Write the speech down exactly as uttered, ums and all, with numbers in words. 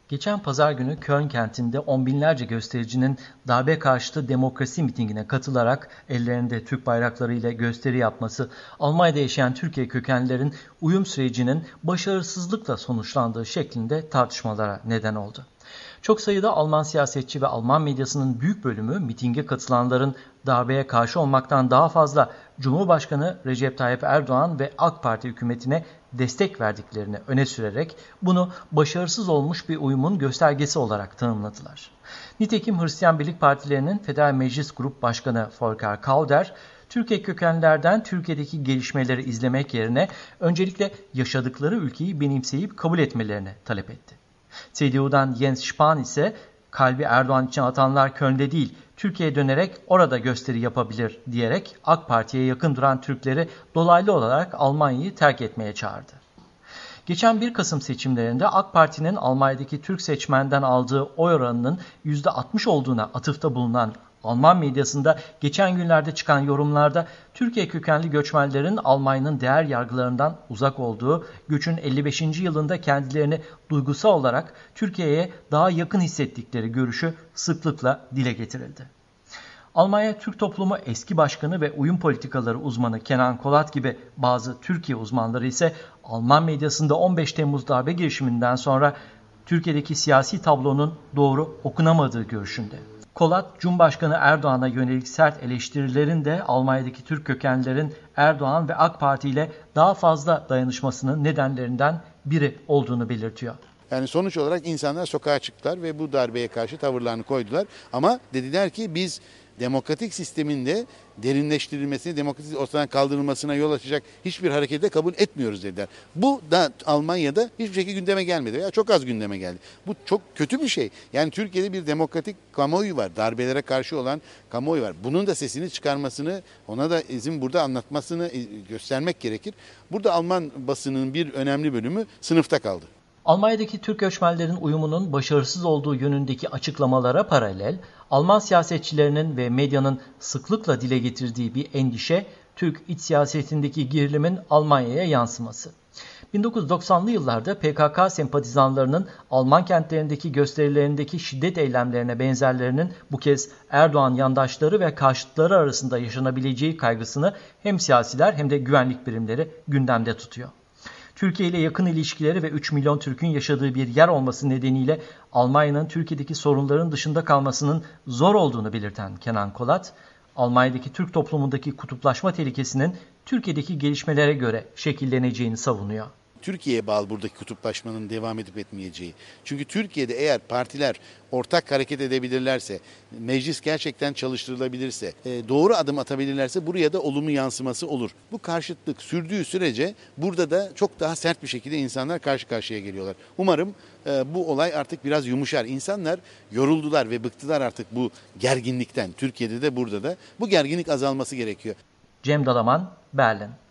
Geçen pazar günü Köln kentinde on binlerce göstericinin darbe karşıtı demokrasi mitingine katılarak ellerinde Türk bayrakları ile gösteri yapması, Almanya'da yaşayan Türkiye kökenlilerin uyum sürecinin başarısızlıkla sonuçlandığı şeklinde tartışmalara neden oldu. Çok sayıda Alman siyasetçi ve Alman medyasının büyük bölümü mitinge katılanların darbeye karşı olmaktan daha fazla Cumhurbaşkanı Recep Tayyip Erdoğan ve AK Parti hükümetine destek verdiklerini öne sürerek bunu başarısız olmuş bir uyumun göstergesi olarak tanımladılar. Nitekim Hristiyan Birlik Partilerinin Federal Meclis Grup Başkanı Volker Kauder, Türkiye kökenlilerden Türkiye'deki gelişmeleri izlemek yerine öncelikle yaşadıkları ülkeyi benimseyip kabul etmelerini talep etti. C D U'dan Jens Spahn ise kalbi Erdoğan için atanlar Köln'de değil, Türkiye'ye dönerek orada gösteri yapabilir diyerek AK Parti'ye yakın duran Türkleri dolaylı olarak Almanya'yı terk etmeye çağırdı. Geçen bir Kasım seçimlerinde AK Parti'nin Almanya'daki Türk seçmenden aldığı oy oranının yüzde altmış olduğuna atıfta bulunan Alman medyasında geçen günlerde çıkan yorumlarda Türkiye kökenli göçmenlerin Almanya'nın değer yargılarından uzak olduğu, göçün elli beşinci yılında kendilerini duygusal olarak Türkiye'ye daha yakın hissettikleri görüşü sıklıkla dile getirildi. Almanya Türk Toplumu eski başkanı ve uyum politikaları uzmanı Kenan Kolat gibi bazı Türkiye uzmanları ise Alman medyasında on beş Temmuz darbe girişiminden sonra Türkiye'deki siyasi tablonun doğru okunamadığı görüşünde. Kolat, Cumhurbaşkanı Erdoğan'a yönelik sert eleştirilerin de Almanya'daki Türk kökenlilerin Erdoğan ve AK Parti ile daha fazla dayanışmasının nedenlerinden biri olduğunu belirtiyor. Yani sonuç olarak insanlar sokağa çıktılar ve bu darbeye karşı tavırlarını koydular. Ama dediler ki biz demokratik sistemin de derinleştirilmesini, demokratik ortadan kaldırılmasına yol açacak hiçbir harekete kabul etmiyoruz dediler. Bu da Almanya'da hiçbir şekilde gündeme gelmedi veya çok az gündeme geldi. Bu çok kötü bir şey. Yani Türkiye'de bir demokratik kamuoyu var. Darbelere karşı olan kamuoyu var. Bunun da sesini çıkarmasını, ona da izin burada anlatmasını göstermek gerekir. Burada Alman basının bir önemli bölümü sınıfta kaldı. Almanya'daki Türk göçmenlerin uyumunun başarısız olduğu yönündeki açıklamalara paralel, Alman siyasetçilerinin ve medyanın sıklıkla dile getirdiği bir endişe, Türk iç siyasetindeki gerilimin Almanya'ya yansıması. bin dokuz yüz doksanlı yıllarda P K K sempatizanlarının Alman kentlerindeki gösterilerindeki şiddet eylemlerine benzerlerinin bu kez Erdoğan yandaşları ve karşıtları arasında yaşanabileceği kaygısını hem siyasiler hem de güvenlik birimleri gündemde tutuyor. Türkiye ile yakın ilişkileri ve üç milyon Türk'ün yaşadığı bir yer olması nedeniyle Almanya'nın Türkiye'deki sorunların dışında kalmasının zor olduğunu belirten Kenan Kolat, Almanya'daki Türk toplumundaki kutuplaşma tehlikesinin Türkiye'deki gelişmelere göre şekilleneceğini savunuyor. Türkiye'ye bağlı buradaki kutuplaşmanın devam edip etmeyeceği. Çünkü Türkiye'de eğer partiler ortak hareket edebilirlerse, meclis gerçekten çalıştırılabilirse, doğru adım atabilirlerse buraya da olumlu yansıması olur. Bu karşıtlık sürdüğü sürece burada da çok daha sert bir şekilde insanlar karşı karşıya geliyorlar. Umarım bu olay artık biraz yumuşar. İnsanlar yoruldular ve bıktılar artık bu gerginlikten. Türkiye'de de burada da bu gerginlik azalması gerekiyor. Cem Dalaman, Berlin.